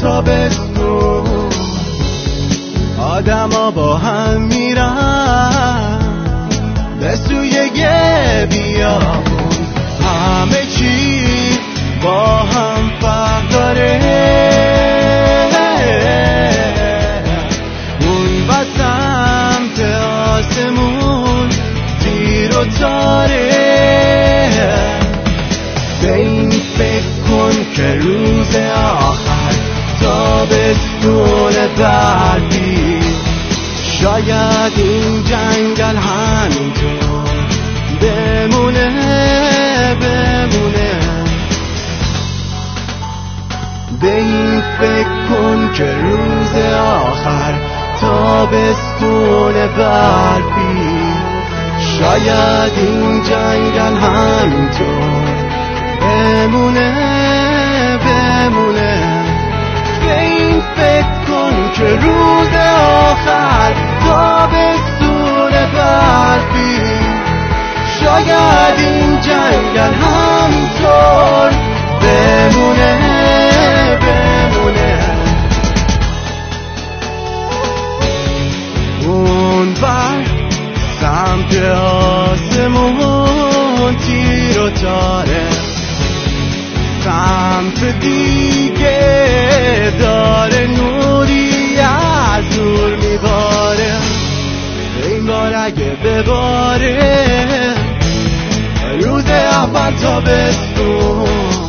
تابستون آدما با هم میرن به سوی یه بیابون، همه چی با هم فرق داره. اون سمت آسمون تیر و تاره، به این فکر کن که روز آخر تابستون بعدی شاید این جنگل همینطور بمونه. به این فکر کن که روز آخر تابستون برفی شاید این جنگل همینطور بمونه. به این فکر کن که روز آخر تابستون برفی شاید این جنگل همینطور بمونه. اون بر سمت آسمون تیر و تاره، سمت دیگه داره نوری از نور میباره. این بار اگه بباره روز اول تابستون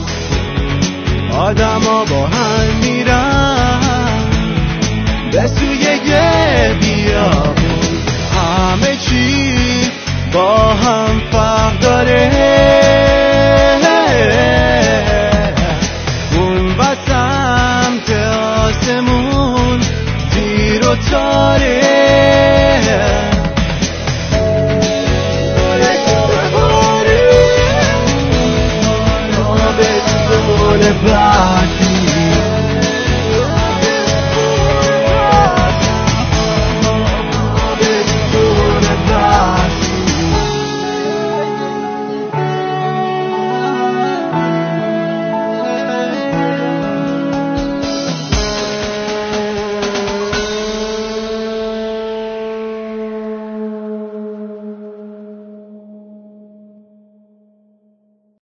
آدما با هم میرن به سوی یه بیابون، همه چی با هم فرق داره.